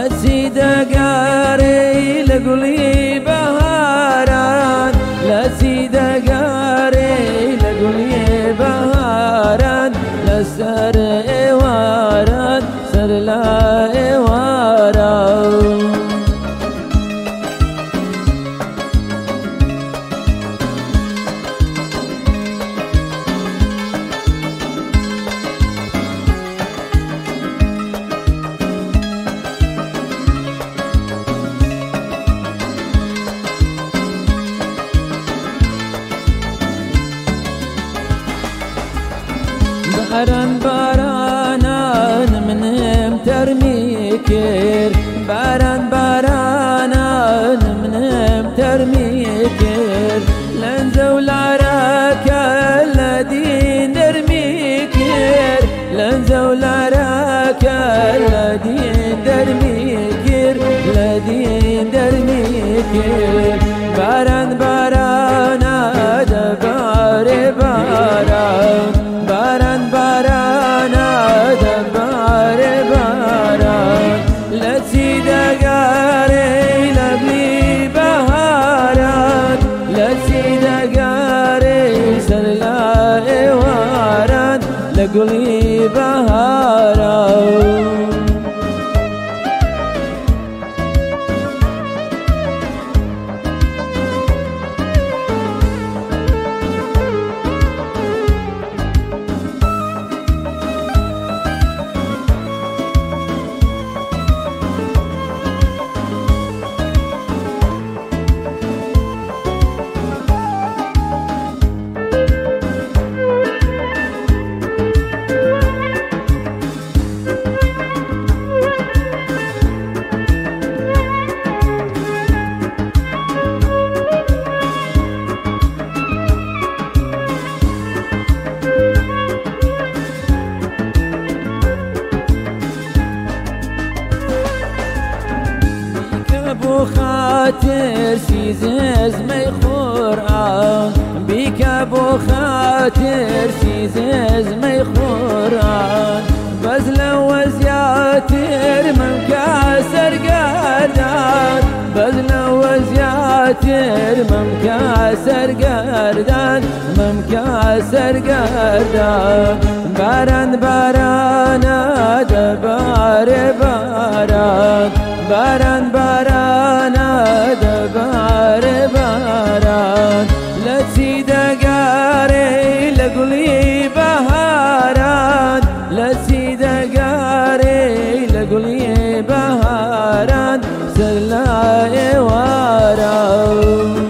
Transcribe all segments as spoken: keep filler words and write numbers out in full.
سيدقاري لقلي بهاران لا سيدقاري لقلي بهاران لا سر إواران سر لا إواران باران بارانان منم ترميكير باران بارانان منم ترميكير لنزو لعراك الذين درميكير لنزو لعراك الذين درميكير الذين درميكير باران بارانا دباري باران باران بارانا دبار باران لا سيدقاري لقلي بهاران لا سيدقاري سرلا إواران لقلي بهاران ابو خاطر سيزز ميخوران بيك ابو خاطر سيزز ميخوران بزل وزياتر ممكاسر قردان بزل وزياتر ممكاسر قردان ممكاسر قردان باران بارانا دبار باران باران بارانا دبار باران لا سيدقاري لقلي بهاران لا سيدقاري لقلي بهاران سلا إواران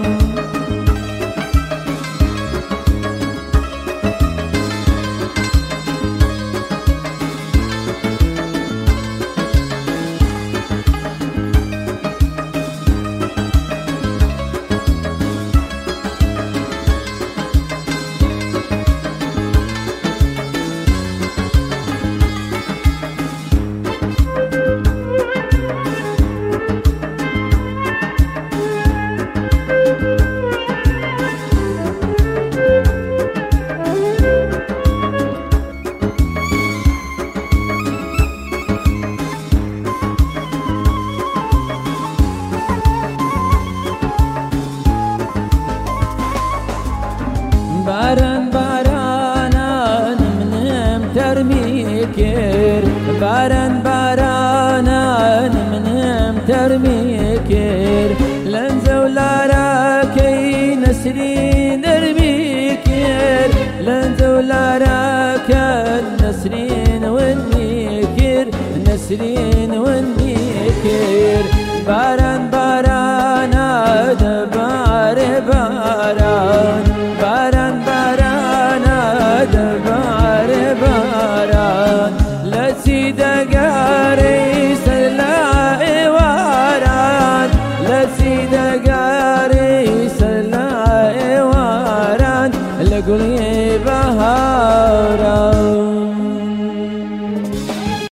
باران بارانا منم ترميكير باران بارانا منم ترميكير لنزو لاراكي نسرين درميكير لنزو لاراكا نسرين ونميكير نسرين ونميكير باران